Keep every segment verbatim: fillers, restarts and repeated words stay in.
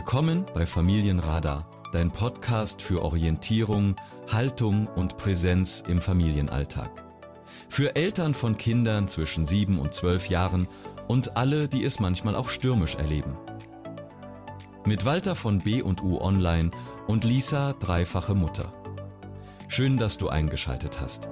Willkommen bei Familienradar, dein Podcast für Orientierung, Haltung und Präsenz im Familienalltag. Für Eltern von Kindern zwischen sieben und zwölf Jahren und alle, die es manchmal auch stürmisch erleben. Mit Walter von B und U Online und Lisa, dreifache Mutter. Schön, dass du eingeschaltet hast.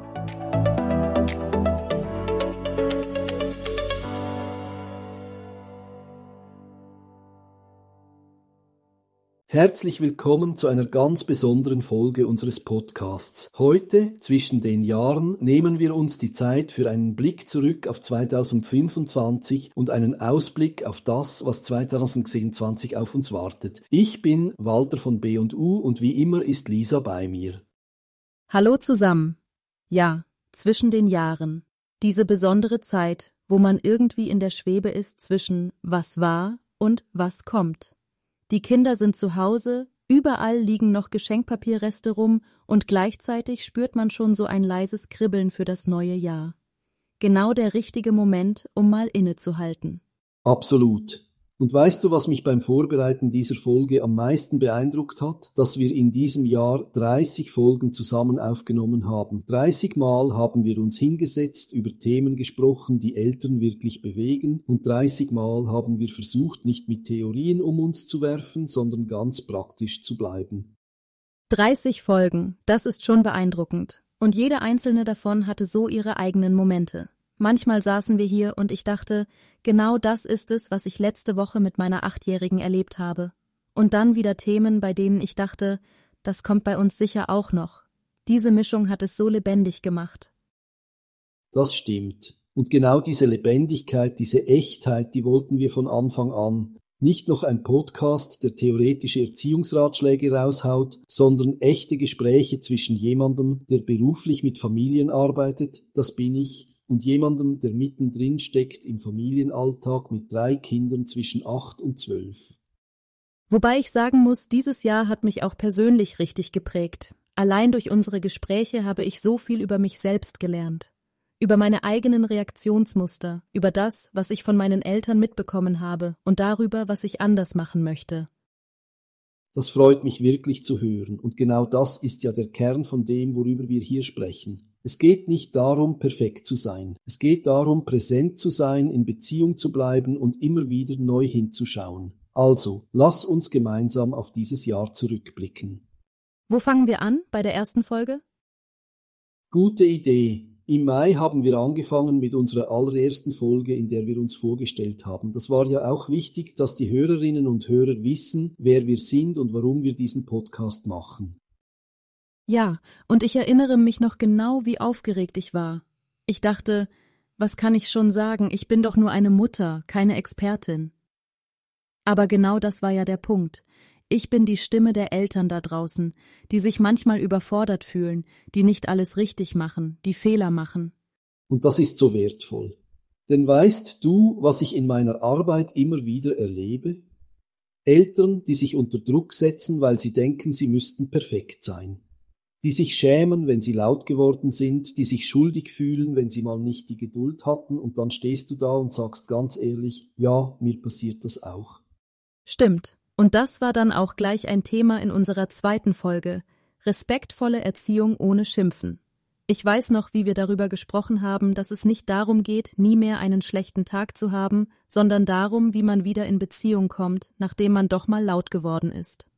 Herzlich willkommen zu einer ganz besonderen Folge unseres Podcasts. Heute, zwischen den Jahren, nehmen wir uns die Zeit für einen Blick zurück auf zweitausendfünfundzwanzig und einen Ausblick auf das, was zweitausendsiebenundzwanzig auf uns wartet. Ich bin Walter von B und U und wie immer ist Lisa bei mir. Hallo zusammen. Ja, zwischen den Jahren. Diese besondere Zeit, wo man irgendwie in der Schwebe ist zwischen was war und was kommt. Die Kinder sind zu Hause, überall liegen noch Geschenkpapierreste rum und gleichzeitig spürt man schon so ein leises Kribbeln für das neue Jahr. Genau der richtige Moment, um mal innezuhalten. Absolut. Und weißt du, was mich beim Vorbereiten dieser Folge am meisten beeindruckt hat? Dass wir in diesem Jahr dreißig Folgen zusammen aufgenommen haben. dreißig Mal haben wir uns hingesetzt, über Themen gesprochen, die Eltern wirklich bewegen. Und dreißig Mal haben wir versucht, nicht mit Theorien um uns zu werfen, sondern ganz praktisch zu bleiben. dreißig Folgen, das ist schon beeindruckend. Und jede einzelne davon hatte so ihre eigenen Momente. Manchmal saßen wir hier und ich dachte, genau das ist es, was ich letzte Woche mit meiner Achtjährigen erlebt habe. Und dann wieder Themen, bei denen ich dachte, das kommt bei uns sicher auch noch. Diese Mischung hat es so lebendig gemacht. Das stimmt. Und genau diese Lebendigkeit, diese Echtheit, die wollten wir von Anfang an. Nicht noch ein Podcast, der theoretische Erziehungsratschläge raushaut, sondern echte Gespräche zwischen jemandem, der beruflich mit Familien arbeitet, das bin ich, und jemandem, der mittendrin steckt im Familienalltag mit drei Kindern zwischen acht und zwölf. Wobei ich sagen muss, dieses Jahr hat mich auch persönlich richtig geprägt. Allein durch unsere Gespräche habe ich so viel über mich selbst gelernt. Über meine eigenen Reaktionsmuster, über das, was ich von meinen Eltern mitbekommen habe und darüber, was ich anders machen möchte. Das freut mich wirklich zu hören und genau das ist ja der Kern von dem, worüber wir hier sprechen. Es geht nicht darum, perfekt zu sein. Es geht darum, präsent zu sein, in Beziehung zu bleiben und immer wieder neu hinzuschauen. Also, lass uns gemeinsam auf dieses Jahr zurückblicken. Wo fangen wir an bei der ersten Folge? Gute Idee. Im Mai haben wir angefangen mit unserer allerersten Folge, in der wir uns vorgestellt haben. Das war ja auch wichtig, dass die Hörerinnen und Hörer wissen, wer wir sind und warum wir diesen Podcast machen. Ja, und ich erinnere mich noch genau, wie aufgeregt ich war. Ich dachte, was kann ich schon sagen, ich bin doch nur eine Mutter, keine Expertin. Aber genau das war ja der Punkt. Ich bin die Stimme der Eltern da draußen, die sich manchmal überfordert fühlen, die nicht alles richtig machen, die Fehler machen. Und das ist so wertvoll. Denn weißt du, was ich in meiner Arbeit immer wieder erlebe? Eltern, die sich unter Druck setzen, weil sie denken, sie müssten perfekt sein. Die sich schämen, wenn sie laut geworden sind, die sich schuldig fühlen, wenn sie mal nicht die Geduld hatten und dann stehst du da und sagst ganz ehrlich, ja, mir passiert das auch. Stimmt. Und das war dann auch gleich ein Thema in unserer zweiten Folge, respektvolle Erziehung ohne Schimpfen. Ich weiß noch, wie wir darüber gesprochen haben, dass es nicht darum geht, nie mehr einen schlechten Tag zu haben, sondern darum, wie man wieder in Beziehung kommt, nachdem man doch mal laut geworden ist.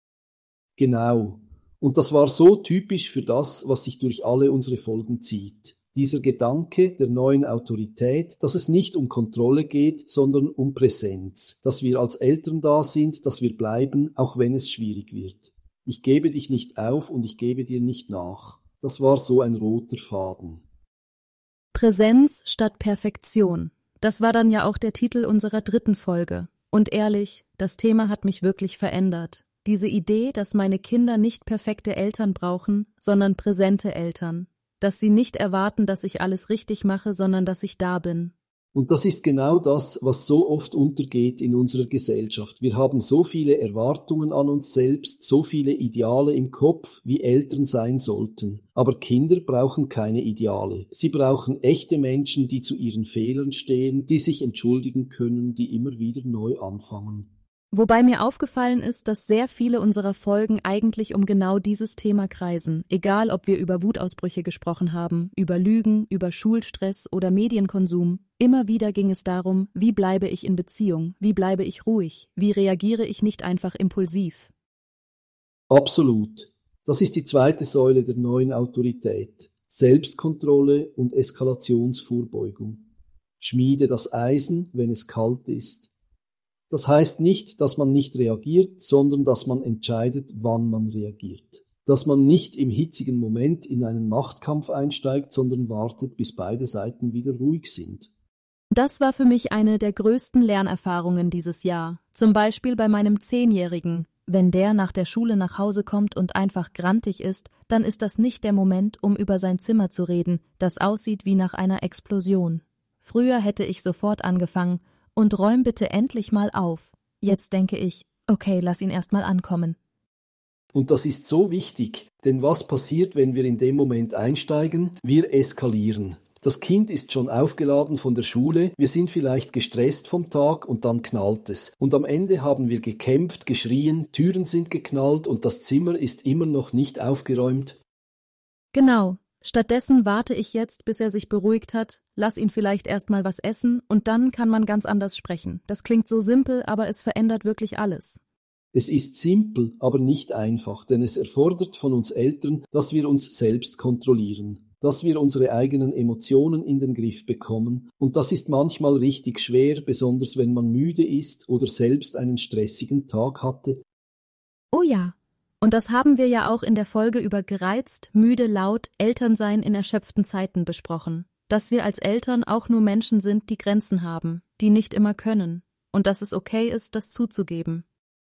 Genau. Und das war so typisch für das, was sich durch alle unsere Folgen zieht. Dieser Gedanke der neuen Autorität, dass es nicht um Kontrolle geht, sondern um Präsenz. Dass wir als Eltern da sind, dass wir bleiben, auch wenn es schwierig wird. Ich gebe dich nicht auf und ich gebe dir nicht nach. Das war so ein roter Faden. Präsenz statt Perfektion. Das war dann ja auch der Titel unserer dritten Folge. Und ehrlich, das Thema hat mich wirklich verändert. Diese Idee, dass meine Kinder nicht perfekte Eltern brauchen, sondern präsente Eltern. Dass sie nicht erwarten, dass ich alles richtig mache, sondern dass ich da bin. Und das ist genau das, was so oft untergeht in unserer Gesellschaft. Wir haben so viele Erwartungen an uns selbst, so viele Ideale im Kopf, wie Eltern sein sollten. Aber Kinder brauchen keine Ideale. Sie brauchen echte Menschen, die zu ihren Fehlern stehen, die sich entschuldigen können, die immer wieder neu anfangen. Wobei mir aufgefallen ist, dass sehr viele unserer Folgen eigentlich um genau dieses Thema kreisen, egal ob wir über Wutausbrüche gesprochen haben, über Lügen, über Schulstress oder Medienkonsum. Immer wieder ging es darum, wie bleibe ich in Beziehung, wie bleibe ich ruhig, wie reagiere ich nicht einfach impulsiv. Absolut. Das ist die zweite Säule der neuen Autorität. Selbstkontrolle und Eskalationsvorbeugung. Schmiede das Eisen, wenn es kalt ist. Das heißt nicht, dass man nicht reagiert, sondern dass man entscheidet, wann man reagiert. Dass man nicht im hitzigen Moment in einen Machtkampf einsteigt, sondern wartet, bis beide Seiten wieder ruhig sind. Das war für mich eine der größten Lernerfahrungen dieses Jahr. Zum Beispiel bei meinem Zehnjährigen. Wenn der nach der Schule nach Hause kommt und einfach grantig ist, dann ist das nicht der Moment, um über sein Zimmer zu reden, das aussieht wie nach einer Explosion. Früher hätte ich sofort angefangen, und räum bitte endlich mal auf. Jetzt denke ich, okay, lass ihn erst mal ankommen. Und das ist so wichtig, denn was passiert, wenn wir in dem Moment einsteigen? Wir eskalieren. Das Kind ist schon aufgeladen von der Schule, wir sind vielleicht gestresst vom Tag und dann knallt es. Und am Ende haben wir gekämpft, geschrien, Türen sind geknallt und das Zimmer ist immer noch nicht aufgeräumt. Genau. Stattdessen warte ich jetzt, bis er sich beruhigt hat, lass ihn vielleicht erst mal was essen und dann kann man ganz anders sprechen. Das klingt so simpel, aber es verändert wirklich alles. Es ist simpel, aber nicht einfach, denn es erfordert von uns Eltern, dass wir uns selbst kontrollieren, dass wir unsere eigenen Emotionen in den Griff bekommen. Und das ist manchmal richtig schwer, besonders wenn man müde ist oder selbst einen stressigen Tag hatte. Oh ja. Und das haben wir ja auch in der Folge über gereizt, müde, laut, Elternsein in erschöpften Zeiten besprochen. Dass wir als Eltern auch nur Menschen sind, die Grenzen haben, die nicht immer können. Und dass es okay ist, das zuzugeben.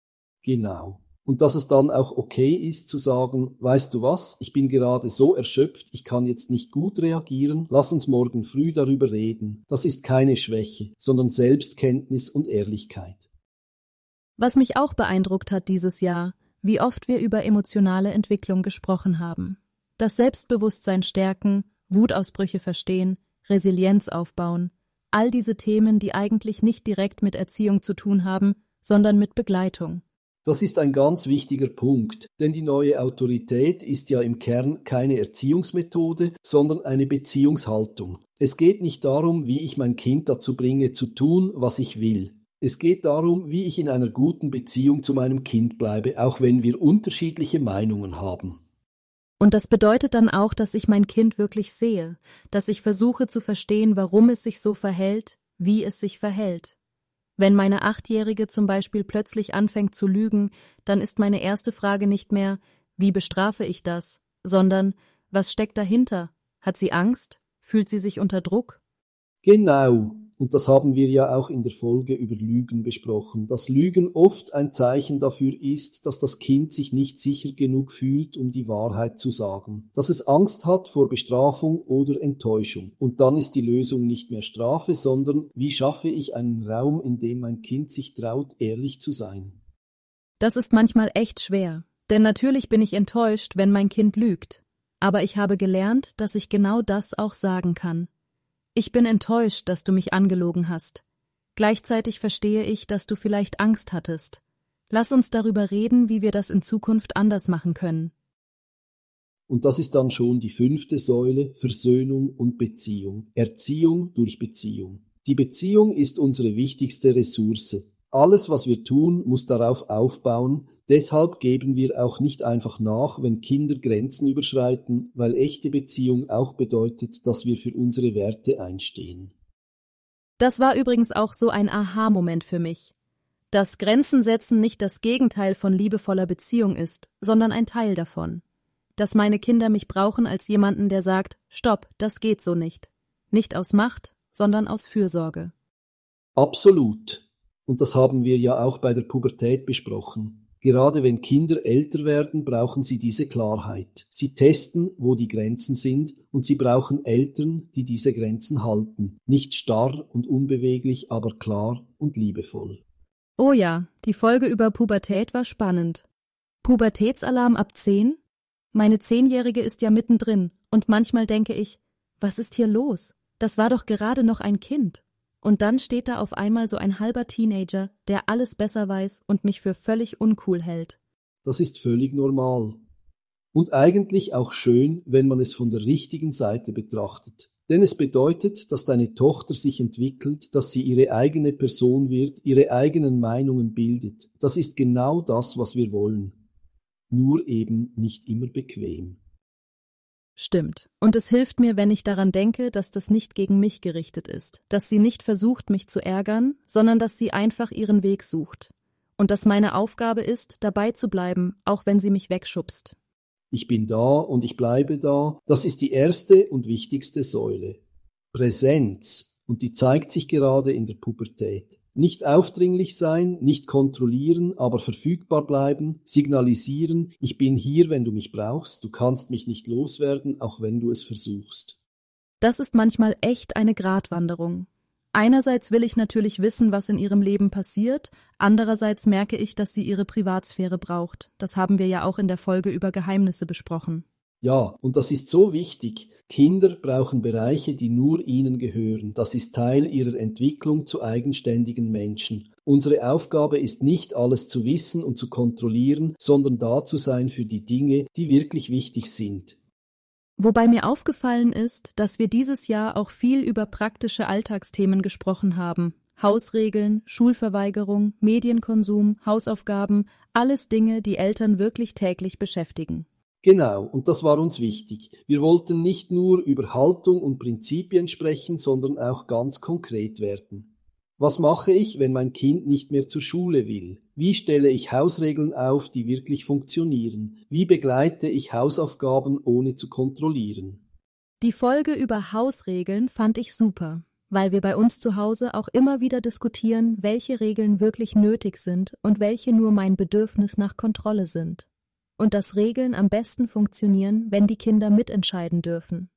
Genau. Und dass es dann auch okay ist zu sagen, weißt du was, ich bin gerade so erschöpft, ich kann jetzt nicht gut reagieren, lass uns morgen früh darüber reden. Das ist keine Schwäche, sondern Selbstkenntnis und Ehrlichkeit. Was mich auch beeindruckt hat dieses Jahr, wie oft wir über emotionale Entwicklung gesprochen haben. Das Selbstbewusstsein stärken, Wutausbrüche verstehen, Resilienz aufbauen, all diese Themen, die eigentlich nicht direkt mit Erziehung zu tun haben, sondern mit Begleitung. Das ist ein ganz wichtiger Punkt, denn die neue Autorität ist ja im Kern keine Erziehungsmethode, sondern eine Beziehungshaltung. Es geht nicht darum, wie ich mein Kind dazu bringe, zu tun, was ich will. Es geht darum, wie ich in einer guten Beziehung zu meinem Kind bleibe, auch wenn wir unterschiedliche Meinungen haben. Und das bedeutet dann auch, dass ich mein Kind wirklich sehe, dass ich versuche zu verstehen, warum es sich so verhält, wie es sich verhält. Wenn meine Achtjährige zum Beispiel plötzlich anfängt zu lügen, dann ist meine erste Frage nicht mehr, wie bestrafe ich das, sondern, was steckt dahinter? Hat sie Angst? Fühlt sie sich unter Druck? Genau. Und das haben wir ja auch in der Folge über Lügen besprochen, dass Lügen oft ein Zeichen dafür ist, dass das Kind sich nicht sicher genug fühlt, um die Wahrheit zu sagen, dass es Angst hat vor Bestrafung oder Enttäuschung. Und dann ist die Lösung nicht mehr Strafe, sondern wie schaffe ich einen Raum, in dem mein Kind sich traut, ehrlich zu sein. Das ist manchmal echt schwer, denn natürlich bin ich enttäuscht, wenn mein Kind lügt. Aber ich habe gelernt, dass ich genau das auch sagen kann. Ich bin enttäuscht, dass du mich angelogen hast. Gleichzeitig verstehe ich, dass du vielleicht Angst hattest. Lass uns darüber reden, wie wir das in Zukunft anders machen können. Und das ist dann schon die fünfte Säule, Versöhnung und Beziehung. Erziehung durch Beziehung. Die Beziehung ist unsere wichtigste Ressource. Alles, was wir tun, muss darauf aufbauen. Deshalb geben wir auch nicht einfach nach, wenn Kinder Grenzen überschreiten, weil echte Beziehung auch bedeutet, dass wir für unsere Werte einstehen. Das war übrigens auch so ein Aha-Moment für mich. Dass Grenzen setzen nicht das Gegenteil von liebevoller Beziehung ist, sondern ein Teil davon. Dass meine Kinder mich brauchen als jemanden, der sagt, stopp, das geht so nicht. Nicht aus Macht, sondern aus Fürsorge. Absolut. Und das haben wir ja auch bei der Pubertät besprochen. Gerade wenn Kinder älter werden, brauchen sie diese Klarheit. Sie testen, wo die Grenzen sind, und sie brauchen Eltern, die diese Grenzen halten. Nicht starr und unbeweglich, aber klar und liebevoll. Oh ja, die Folge über Pubertät war spannend. Pubertätsalarm ab zehn? Meine Zehnjährige ist ja mittendrin und manchmal denke ich, was ist hier los? Das war doch gerade noch ein Kind. Und dann steht da auf einmal so ein halber Teenager, der alles besser weiß und mich für völlig uncool hält. Das ist völlig normal. Und eigentlich auch schön, wenn man es von der richtigen Seite betrachtet. Denn es bedeutet, dass deine Tochter sich entwickelt, dass sie ihre eigene Person wird, ihre eigenen Meinungen bildet. Das ist genau das, was wir wollen. Nur eben nicht immer bequem. Stimmt. Und es hilft mir, wenn ich daran denke, dass das nicht gegen mich gerichtet ist, dass sie nicht versucht, mich zu ärgern, sondern dass sie einfach ihren Weg sucht. Und dass meine Aufgabe ist, dabei zu bleiben, auch wenn sie mich wegschubst. Ich bin da und ich bleibe da. Das ist die erste und wichtigste Säule. Präsenz. Und die zeigt sich gerade in der Pubertät. Nicht aufdringlich sein, nicht kontrollieren, aber verfügbar bleiben, signalisieren, ich bin hier, wenn du mich brauchst, du kannst mich nicht loswerden, auch wenn du es versuchst. Das ist manchmal echt eine Gratwanderung. Einerseits will ich natürlich wissen, was in ihrem Leben passiert, andererseits merke ich, dass sie ihre Privatsphäre braucht. Das haben wir ja auch in der Folge über Geheimnisse besprochen. Ja, und das ist so wichtig. Kinder brauchen Bereiche, die nur ihnen gehören. Das ist Teil ihrer Entwicklung zu eigenständigen Menschen. Unsere Aufgabe ist nicht, alles zu wissen und zu kontrollieren, sondern da zu sein für die Dinge, die wirklich wichtig sind. Wobei mir aufgefallen ist, dass wir dieses Jahr auch viel über praktische Alltagsthemen gesprochen haben. Hausregeln, Schulverweigerung, Medienkonsum, Hausaufgaben, alles Dinge, die Eltern wirklich täglich beschäftigen. Genau, und das war uns wichtig. Wir wollten nicht nur über Haltung und Prinzipien sprechen, sondern auch ganz konkret werden. Was mache ich, wenn mein Kind nicht mehr zur Schule will? Wie stelle ich Hausregeln auf, die wirklich funktionieren? Wie begleite ich Hausaufgaben, ohne zu kontrollieren? Die Folge über Hausregeln fand ich super, weil wir bei uns zu Hause auch immer wieder diskutieren, welche Regeln wirklich nötig sind und welche nur mein Bedürfnis nach Kontrolle sind. Und dass Regeln am besten funktionieren, wenn die Kinder mitentscheiden dürfen.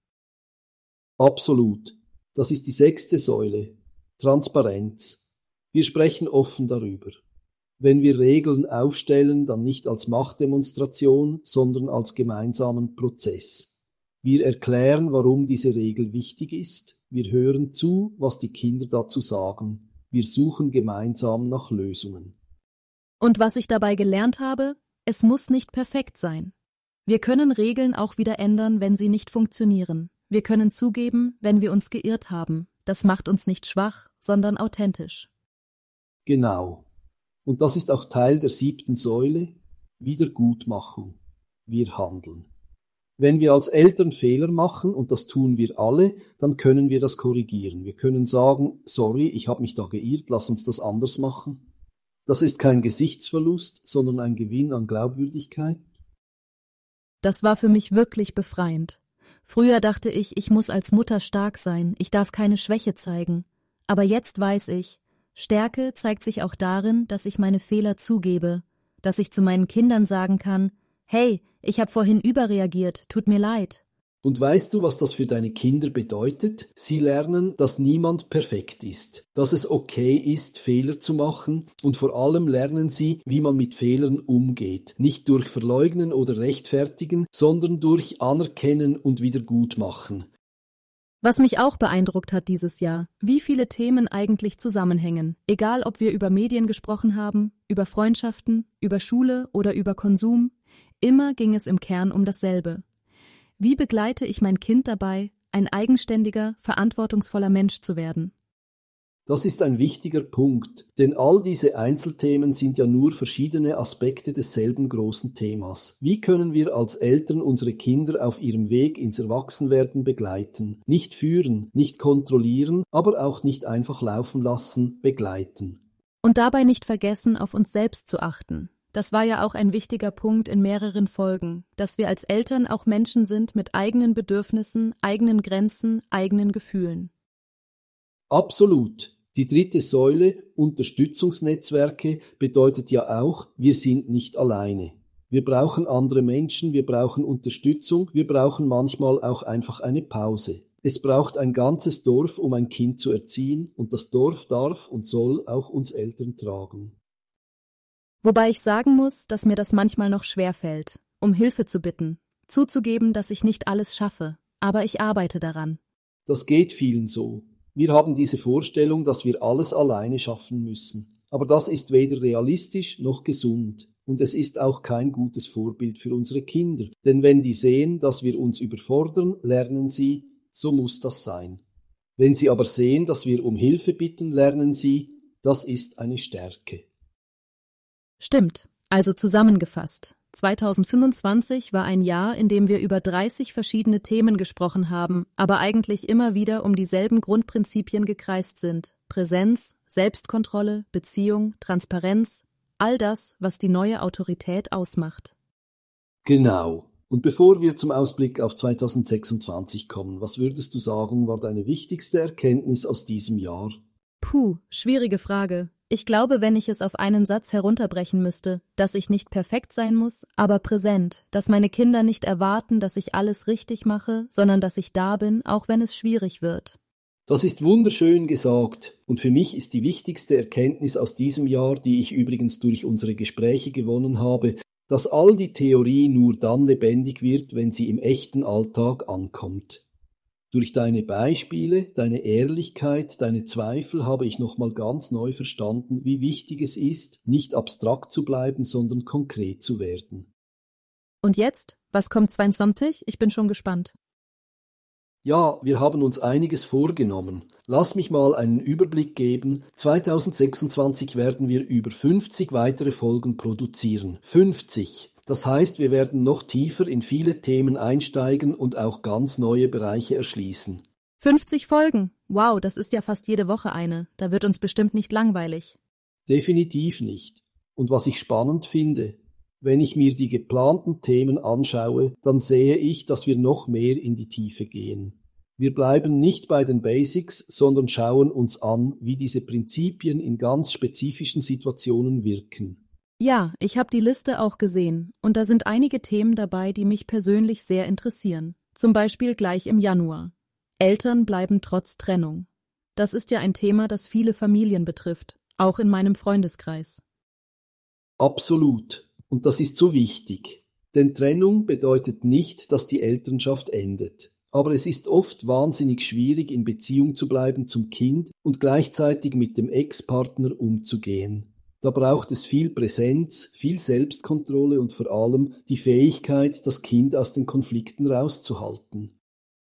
Absolut. Das ist die sechste Säule. Transparenz. Wir sprechen offen darüber. Wenn wir Regeln aufstellen, dann nicht als Machtdemonstration, sondern als gemeinsamen Prozess. Wir erklären, warum diese Regel wichtig ist. Wir hören zu, was die Kinder dazu sagen. Wir suchen gemeinsam nach Lösungen. Und was ich dabei gelernt habe? Es muss nicht perfekt sein. Wir können Regeln auch wieder ändern, wenn sie nicht funktionieren. Wir können zugeben, wenn wir uns geirrt haben. Das macht uns nicht schwach, sondern authentisch. Genau. Und das ist auch Teil der siebten Säule, Wiedergutmachung. Wir handeln. Wenn wir als Eltern Fehler machen, und das tun wir alle, dann können wir das korrigieren. Wir können sagen, sorry, ich habe mich da geirrt, lass uns das anders machen. Das ist kein Gesichtsverlust, sondern ein Gewinn an Glaubwürdigkeit. Das war für mich wirklich befreiend. Früher dachte ich, ich muss als Mutter stark sein, ich darf keine Schwäche zeigen. Aber jetzt weiß ich, Stärke zeigt sich auch darin, dass ich meine Fehler zugebe, dass ich zu meinen Kindern sagen kann, hey, ich habe vorhin überreagiert, tut mir leid. Und weißt du, was das für deine Kinder bedeutet? Sie lernen, dass niemand perfekt ist, dass es okay ist, Fehler zu machen und vor allem lernen sie, wie man mit Fehlern umgeht. Nicht durch Verleugnen oder Rechtfertigen, sondern durch Anerkennen und Wiedergutmachen. Was mich auch beeindruckt hat dieses Jahr, wie viele Themen eigentlich zusammenhängen, egal ob wir über Medien gesprochen haben, über Freundschaften, über Schule oder über Konsum, immer ging es im Kern um dasselbe. Wie begleite ich mein Kind dabei, ein eigenständiger, verantwortungsvoller Mensch zu werden? Das ist ein wichtiger Punkt, denn all diese Einzelthemen sind ja nur verschiedene Aspekte desselben großen Themas. Wie können wir als Eltern unsere Kinder auf ihrem Weg ins Erwachsenwerden begleiten? Nicht führen, nicht kontrollieren, aber auch nicht einfach laufen lassen, begleiten. Und dabei nicht vergessen, auf uns selbst zu achten. Das war ja auch ein wichtiger Punkt in mehreren Folgen, dass wir als Eltern auch Menschen sind mit eigenen Bedürfnissen, eigenen Grenzen, eigenen Gefühlen. Absolut. Die dritte Säule, Unterstützungsnetzwerke, bedeutet ja auch, wir sind nicht alleine. Wir brauchen andere Menschen, wir brauchen Unterstützung, wir brauchen manchmal auch einfach eine Pause. Es braucht ein ganzes Dorf, um ein Kind zu erziehen, und das Dorf darf und soll auch uns Eltern tragen. Wobei ich sagen muss, dass mir das manchmal noch schwerfällt, um Hilfe zu bitten, zuzugeben, dass ich nicht alles schaffe, aber ich arbeite daran. Das geht vielen so. Wir haben diese Vorstellung, dass wir alles alleine schaffen müssen. Aber das ist weder realistisch noch gesund. Und es ist auch kein gutes Vorbild für unsere Kinder. Denn wenn die sehen, dass wir uns überfordern, lernen sie, so muss das sein. Wenn sie aber sehen, dass wir um Hilfe bitten, lernen sie, das ist eine Stärke. Stimmt. Also zusammengefasst. zweitausendfünfundzwanzig war ein Jahr, in dem wir über dreißig verschiedene Themen gesprochen haben, aber eigentlich immer wieder um dieselben Grundprinzipien gekreist sind. Präsenz, Selbstkontrolle, Beziehung, Transparenz, all das, was die neue Autorität ausmacht. Genau. Und bevor wir zum Ausblick auf zweitausendsechsundzwanzig kommen, was würdest du sagen, war deine wichtigste Erkenntnis aus diesem Jahr? Puh, schwierige Frage. Ich glaube, wenn ich es auf einen Satz herunterbrechen müsste, dass ich nicht perfekt sein muss, aber präsent, dass meine Kinder nicht erwarten, dass ich alles richtig mache, sondern dass ich da bin, auch wenn es schwierig wird. Das ist wunderschön gesagt und für mich ist die wichtigste Erkenntnis aus diesem Jahr, die ich übrigens durch unsere Gespräche gewonnen habe, dass all die Theorie nur dann lebendig wird, wenn sie im echten Alltag ankommt. Durch deine Beispiele, deine Ehrlichkeit, deine Zweifel habe ich nochmal ganz neu verstanden, wie wichtig es ist, nicht abstrakt zu bleiben, sondern konkret zu werden. Und jetzt? Was kommt zweiundzwanzig? Ich bin schon gespannt. Ja, wir haben uns einiges vorgenommen. Lass mich mal einen Überblick geben. zweitausendsechsundzwanzig werden wir über fünfzig weitere Folgen produzieren. fünfzig! Das heißt, wir werden noch tiefer in viele Themen einsteigen und auch ganz neue Bereiche erschließen. fünfzig Folgen? Wow, das ist ja fast jede Woche eine. Da wird uns bestimmt nicht langweilig. Definitiv nicht. Und was ich spannend finde, wenn ich mir die geplanten Themen anschaue, dann sehe ich, dass wir noch mehr in die Tiefe gehen. Wir bleiben nicht bei den Basics, sondern schauen uns an, wie diese Prinzipien in ganz spezifischen Situationen wirken. Ja, ich habe die Liste auch gesehen und da sind einige Themen dabei, die mich persönlich sehr interessieren. Zum Beispiel gleich im Januar. Eltern bleiben trotz Trennung. Das ist ja ein Thema, das viele Familien betrifft, auch in meinem Freundeskreis. Absolut. Und das ist so wichtig. Denn Trennung bedeutet nicht, dass die Elternschaft endet. Aber es ist oft wahnsinnig schwierig, in Beziehung zu bleiben zum Kind und gleichzeitig mit dem Ex-Partner umzugehen. Da braucht es viel Präsenz, viel Selbstkontrolle und vor allem die Fähigkeit, das Kind aus den Konflikten rauszuhalten.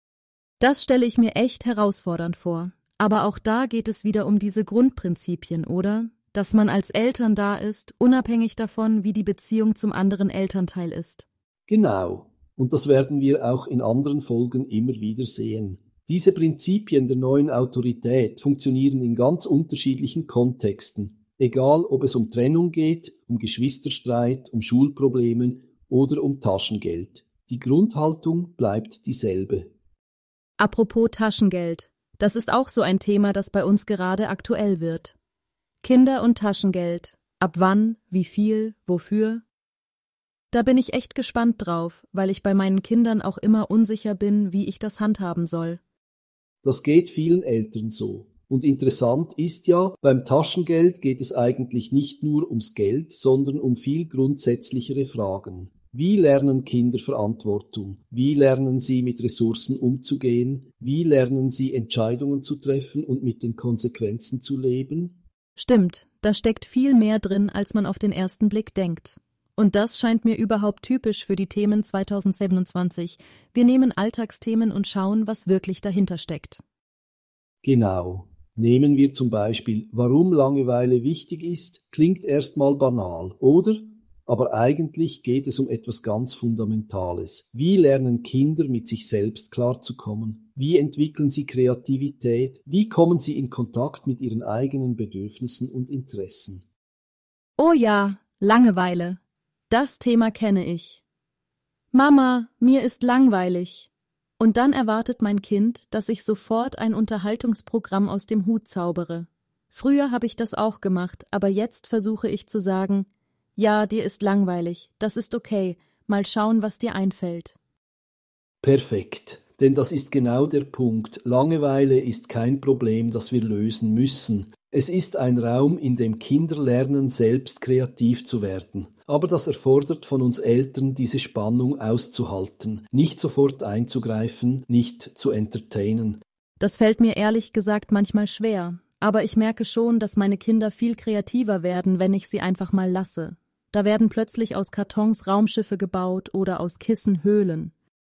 Das stelle ich mir echt herausfordernd vor. Aber auch da geht es wieder um diese Grundprinzipien, oder? Dass man als Eltern da ist, unabhängig davon, wie die Beziehung zum anderen Elternteil ist. Genau. Und das werden wir auch in anderen Folgen immer wieder sehen. Diese Prinzipien der neuen Autorität funktionieren in ganz unterschiedlichen Kontexten. Egal, ob es um Trennung geht, um Geschwisterstreit, um Schulprobleme oder um Taschengeld. Die Grundhaltung bleibt dieselbe. Apropos Taschengeld. Das ist auch so ein Thema, das bei uns gerade aktuell wird. Kinder und Taschengeld. Ab wann, wie viel, wofür? Da bin ich echt gespannt drauf, weil ich bei meinen Kindern auch immer unsicher bin, wie ich das handhaben soll. Das geht vielen Eltern so. Und interessant ist ja, beim Taschengeld geht es eigentlich nicht nur ums Geld, sondern um viel grundsätzlichere Fragen. Wie lernen Kinder Verantwortung? Wie lernen sie mit Ressourcen umzugehen? Wie lernen sie Entscheidungen zu treffen und mit den Konsequenzen zu leben? Stimmt, da steckt viel mehr drin, als man auf den ersten Blick denkt. Und das scheint mir überhaupt typisch für die Themen zweitausendsiebenundzwanzig. Wir nehmen Alltagsthemen und schauen, was wirklich dahinter steckt. Genau. Nehmen wir zum Beispiel, warum Langeweile wichtig ist, klingt erstmal banal, oder? Aber eigentlich geht es um etwas ganz Fundamentales. Wie lernen Kinder, mit sich selbst klarzukommen? Wie entwickeln sie Kreativität? Wie kommen sie in Kontakt mit ihren eigenen Bedürfnissen und Interessen? Oh ja, Langeweile. Das Thema kenne ich. Mama, mir ist langweilig. Und dann erwartet mein Kind, dass ich sofort ein Unterhaltungsprogramm aus dem Hut zaubere. Früher habe ich das auch gemacht, aber jetzt versuche ich zu sagen, ja, dir ist langweilig, das ist okay, mal schauen, was dir einfällt. Perfekt, denn das ist genau der Punkt. Langeweile ist kein Problem, das wir lösen müssen. Es ist ein Raum, in dem Kinder lernen, selbst kreativ zu werden. Aber das erfordert von uns Eltern, diese Spannung auszuhalten, nicht sofort einzugreifen, nicht zu entertainen. Das fällt mir ehrlich gesagt manchmal schwer, aber ich merke schon, dass meine Kinder viel kreativer werden, wenn ich sie einfach mal lasse. Da werden plötzlich aus Kartons Raumschiffe gebaut oder aus Kissen Höhlen.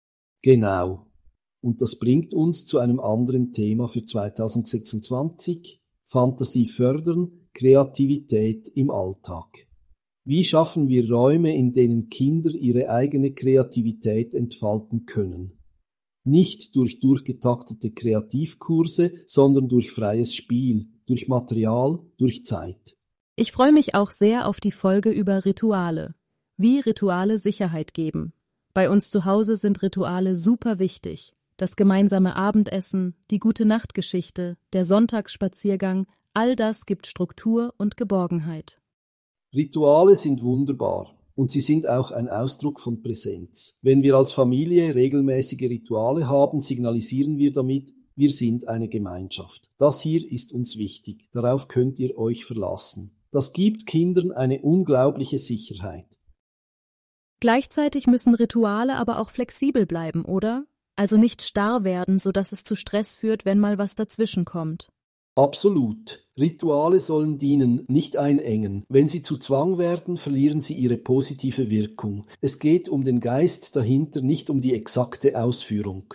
Genau. Und das bringt uns zu einem anderen Thema für zweitausendsechsundzwanzig. Fantasie fördern, Kreativität im Alltag. Wie schaffen wir Räume, in denen Kinder ihre eigene Kreativität entfalten können? Nicht durch durchgetaktete Kreativkurse, sondern durch freies Spiel, durch Material, durch Zeit. Ich freue mich auch sehr auf die Folge über Rituale. Wie Rituale Sicherheit geben. Bei uns zu Hause sind Rituale super wichtig. Das gemeinsame Abendessen, die Gute-Nacht-Geschichte, der Sonntagsspaziergang, all das gibt Struktur und Geborgenheit. Rituale sind wunderbar und sie sind auch ein Ausdruck von Präsenz. Wenn wir als Familie regelmäßige Rituale haben, signalisieren wir damit, wir sind eine Gemeinschaft. Das hier ist uns wichtig, darauf könnt ihr euch verlassen. Das gibt Kindern eine unglaubliche Sicherheit. Gleichzeitig müssen Rituale aber auch flexibel bleiben, oder? Also nicht starr werden, sodass es zu Stress führt, wenn mal was dazwischen kommt. Absolut. Rituale sollen dienen, nicht einengen. Wenn sie zu Zwang werden, verlieren sie ihre positive Wirkung. Es geht um den Geist dahinter, nicht um die exakte Ausführung.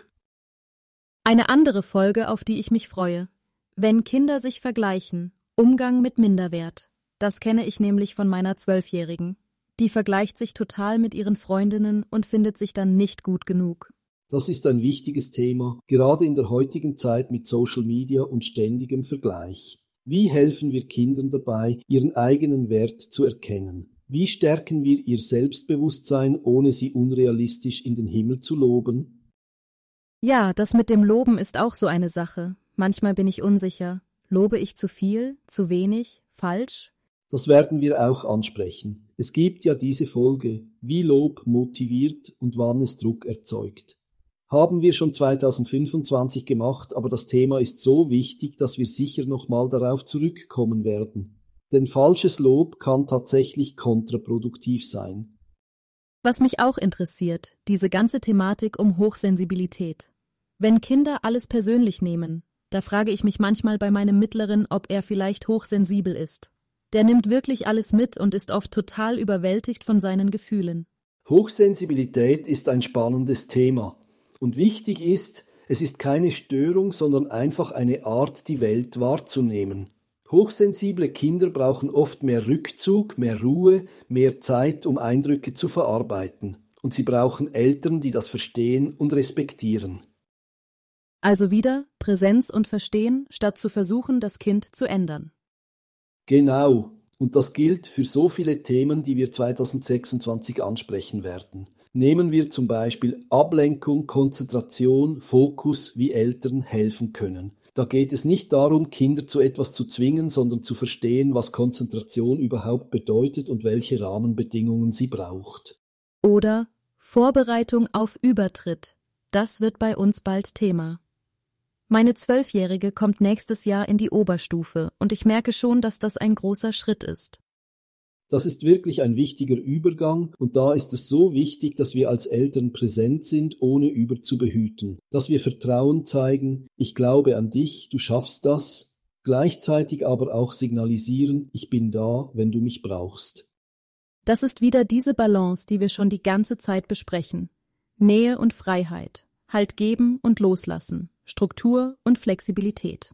Eine andere Folge, auf die ich mich freue. Wenn Kinder sich vergleichen. Umgang mit Minderwert. Das kenne ich nämlich von meiner Zwölfjährigen. Die vergleicht sich total mit ihren Freundinnen und findet sich dann nicht gut genug. Das ist ein wichtiges Thema, gerade in der heutigen Zeit mit Social Media und ständigem Vergleich. Wie helfen wir Kindern dabei, ihren eigenen Wert zu erkennen? Wie stärken wir ihr Selbstbewusstsein, ohne sie unrealistisch in den Himmel zu loben? Ja, das mit dem Loben ist auch so eine Sache. Manchmal bin ich unsicher. Lobe ich zu viel, zu wenig, falsch? Das werden wir auch ansprechen. Es gibt ja diese Folge, wie Lob motiviert und wann es Druck erzeugt. Haben wir schon zweitausendfünfundzwanzig gemacht, aber das Thema ist so wichtig, dass wir sicher nochmal darauf zurückkommen werden. Denn falsches Lob kann tatsächlich kontraproduktiv sein. Was mich auch interessiert, diese ganze Thematik um Hochsensibilität. Wenn Kinder alles persönlich nehmen, da frage ich mich manchmal bei meinem Mittleren, ob er vielleicht hochsensibel ist. Der nimmt wirklich alles mit und ist oft total überwältigt von seinen Gefühlen. Hochsensibilität ist ein spannendes Thema. Und wichtig ist, es ist keine Störung, sondern einfach eine Art, die Welt wahrzunehmen. Hochsensible Kinder brauchen oft mehr Rückzug, mehr Ruhe, mehr Zeit, um Eindrücke zu verarbeiten. Und sie brauchen Eltern, die das verstehen und respektieren. Also wieder Präsenz und Verstehen, statt zu versuchen, das Kind zu ändern. Genau. Und das gilt für so viele Themen, die wir zweitausendsechsundzwanzig ansprechen werden. Nehmen wir zum Beispiel Ablenkung, Konzentration, Fokus, wie Eltern helfen können. Da geht es nicht darum, Kinder zu etwas zu zwingen, sondern zu verstehen, was Konzentration überhaupt bedeutet und welche Rahmenbedingungen sie braucht. Oder Vorbereitung auf Übertritt. Das wird bei uns bald Thema. Meine Zwölfjährige kommt nächstes Jahr in die Oberstufe und ich merke schon, dass das ein großer Schritt ist. Das ist wirklich ein wichtiger Übergang und da ist es so wichtig, dass wir als Eltern präsent sind, ohne überzubehüten. Dass wir Vertrauen zeigen, ich glaube an dich, du schaffst das, gleichzeitig aber auch signalisieren, ich bin da, wenn du mich brauchst. Das ist wieder diese Balance, die wir schon die ganze Zeit besprechen. Nähe und Freiheit, Halt geben und loslassen, Struktur und Flexibilität.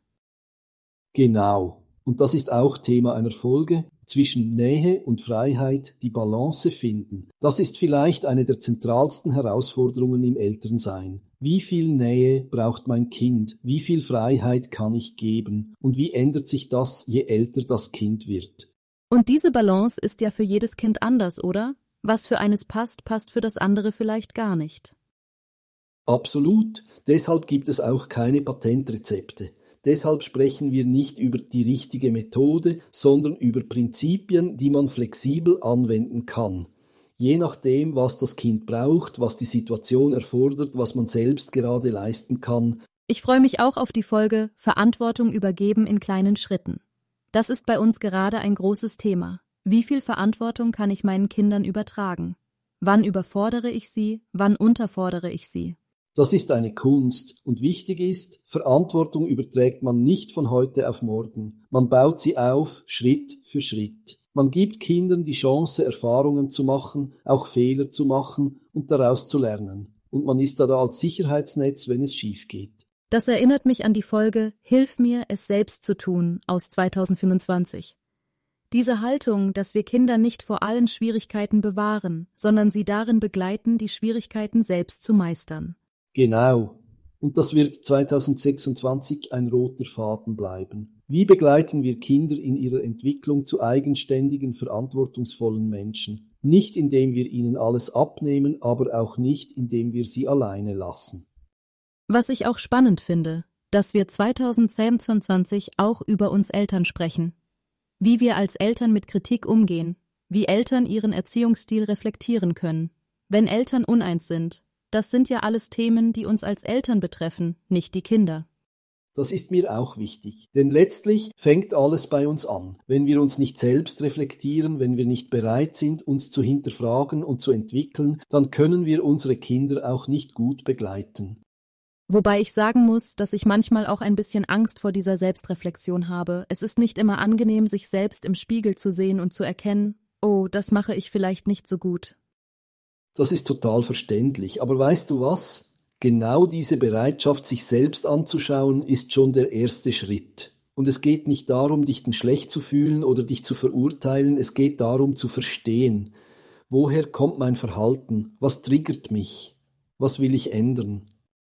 Genau. Und das ist auch Thema einer Folge. Zwischen Nähe und Freiheit die Balance finden. Das ist vielleicht eine der zentralsten Herausforderungen im Elternsein. Wie viel Nähe braucht mein Kind? Wie viel Freiheit kann ich geben? Und wie ändert sich das, je älter das Kind wird? Und diese Balance ist ja für jedes Kind anders, oder? Was für eines passt, passt für das andere vielleicht gar nicht. Absolut. Deshalb gibt es auch keine Patentrezepte. Deshalb sprechen wir nicht über die richtige Methode, sondern über Prinzipien, die man flexibel anwenden kann. Je nachdem, was das Kind braucht, was die Situation erfordert, was man selbst gerade leisten kann. Ich freue mich auch auf die Folge Verantwortung übergeben in kleinen Schritten. Das ist bei uns gerade ein großes Thema. Wie viel Verantwortung kann ich meinen Kindern übertragen? Wann überfordere ich sie? Wann unterfordere ich sie? Das ist eine Kunst und wichtig ist, Verantwortung überträgt man nicht von heute auf morgen. Man baut sie auf, Schritt für Schritt. Man gibt Kindern die Chance, Erfahrungen zu machen, auch Fehler zu machen und daraus zu lernen. Und man ist da, da als Sicherheitsnetz, wenn es schief geht. Das erinnert mich an die Folge »Hilf mir, es selbst zu tun« aus zweitausendfünfundzwanzig. Diese Haltung, dass wir Kinder nicht vor allen Schwierigkeiten bewahren, sondern sie darin begleiten, die Schwierigkeiten selbst zu meistern. Genau. Und das wird zweitausendsechsundzwanzig ein roter Faden bleiben. Wie begleiten wir Kinder in ihrer Entwicklung zu eigenständigen, verantwortungsvollen Menschen? Nicht indem wir ihnen alles abnehmen, aber auch nicht indem wir sie alleine lassen. Was ich auch spannend finde, dass wir zweitausendzweiundzwanzig auch über uns Eltern sprechen. Wie wir als Eltern mit Kritik umgehen, wie Eltern ihren Erziehungsstil reflektieren können. Wenn Eltern uneins sind, das sind ja alles Themen, die uns als Eltern betreffen, nicht die Kinder. Das ist mir auch wichtig, denn letztlich fängt alles bei uns an. Wenn wir uns nicht selbst reflektieren, wenn wir nicht bereit sind, uns zu hinterfragen und zu entwickeln, dann können wir unsere Kinder auch nicht gut begleiten. Wobei ich sagen muss, dass ich manchmal auch ein bisschen Angst vor dieser Selbstreflexion habe. Es ist nicht immer angenehm, sich selbst im Spiegel zu sehen und zu erkennen, oh, das mache ich vielleicht nicht so gut. Das ist total verständlich, aber weißt du was? Genau diese Bereitschaft, sich selbst anzuschauen, ist schon der erste Schritt. Und es geht nicht darum, dich denn schlecht zu fühlen oder dich zu verurteilen, es geht darum zu verstehen. Woher kommt mein Verhalten? Was triggert mich? Was will ich ändern?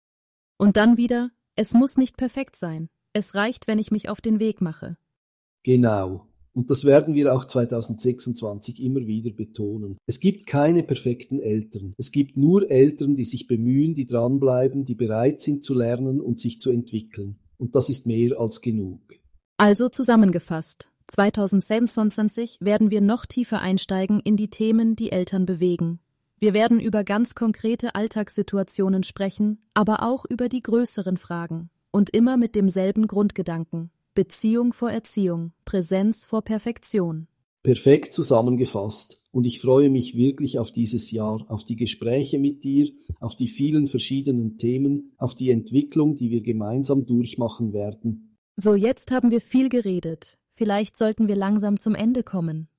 Und dann wieder, es muss nicht perfekt sein. Es reicht, wenn ich mich auf den Weg mache. Genau. Und das werden wir auch zweitausendsechsundzwanzig immer wieder betonen. Es gibt keine perfekten Eltern. Es gibt nur Eltern, die sich bemühen, die dranbleiben, die bereit sind zu lernen und sich zu entwickeln. Und das ist mehr als genug. Also zusammengefasst, zweitausendzweiundzwanzig werden wir noch tiefer einsteigen in die Themen, die Eltern bewegen. Wir werden über ganz konkrete Alltagssituationen sprechen, aber auch über die größeren Fragen. Und immer mit demselben Grundgedanken. Beziehung vor Erziehung, Präsenz vor Perfektion. Perfekt zusammengefasst. Und ich freue mich wirklich auf dieses Jahr, auf die Gespräche mit dir, auf die vielen verschiedenen Themen, auf die Entwicklung, die wir gemeinsam durchmachen werden. So, jetzt haben wir viel geredet. Vielleicht sollten wir langsam zum Ende kommen.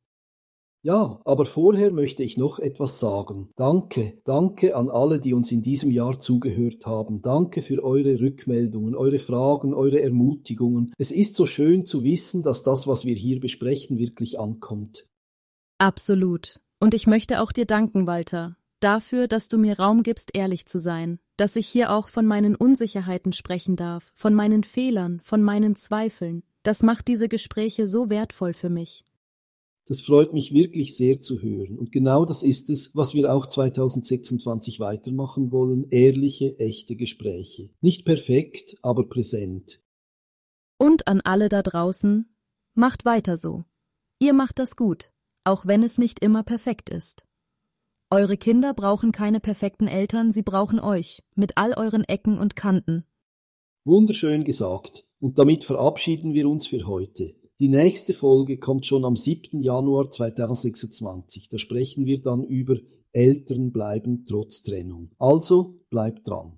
Ja, aber vorher möchte ich noch etwas sagen. Danke, danke an alle, die uns in diesem Jahr zugehört haben. Danke für eure Rückmeldungen, eure Fragen, eure Ermutigungen. Es ist so schön zu wissen, dass das, was wir hier besprechen, wirklich ankommt. Absolut. Und ich möchte auch dir danken, Walter, dafür, dass du mir Raum gibst, ehrlich zu sein, dass ich hier auch von meinen Unsicherheiten sprechen darf, von meinen Fehlern, von meinen Zweifeln. Das macht diese Gespräche so wertvoll für mich. Das freut mich wirklich sehr zu hören. Und genau das ist es, was wir auch zweitausendsechsundzwanzig weitermachen wollen. Ehrliche, echte Gespräche. Nicht perfekt, aber präsent. Und an alle da draußen, macht weiter so. Ihr macht das gut, auch wenn es nicht immer perfekt ist. Eure Kinder brauchen keine perfekten Eltern, sie brauchen euch, mit all euren Ecken und Kanten. Wunderschön gesagt. Und damit verabschieden wir uns für heute. Die nächste Folge kommt schon am siebten Januar zweitausendsechsundzwanzig. Da sprechen wir dann über Eltern bleiben trotz Trennung. Also bleibt dran.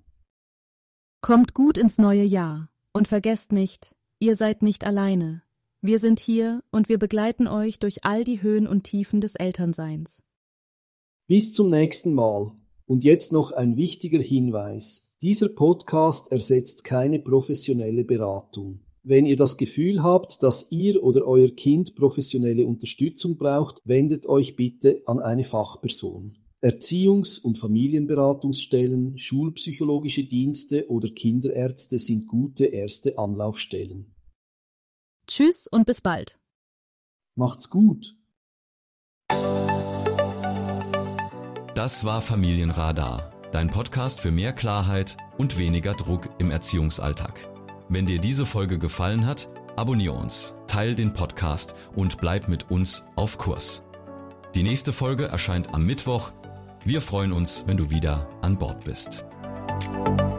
Kommt gut ins neue Jahr und vergesst nicht, ihr seid nicht alleine. Wir sind hier und wir begleiten euch durch all die Höhen und Tiefen des Elternseins. Bis zum nächsten Mal. Und jetzt noch ein wichtiger Hinweis. Dieser Podcast ersetzt keine professionelle Beratung. Wenn ihr das Gefühl habt, dass ihr oder euer Kind professionelle Unterstützung braucht, wendet euch bitte an eine Fachperson. Erziehungs- und Familienberatungsstellen, schulpsychologische Dienste oder Kinderärzte sind gute erste Anlaufstellen. Tschüss und bis bald. Macht's gut. Das war Familienradar, dein Podcast für mehr Klarheit und weniger Druck im Erziehungsalltag. Wenn dir diese Folge gefallen hat, abonniere uns, teile den Podcast und bleib mit uns auf Kurs. Die nächste Folge erscheint am Mittwoch. Wir freuen uns, wenn du wieder an Bord bist.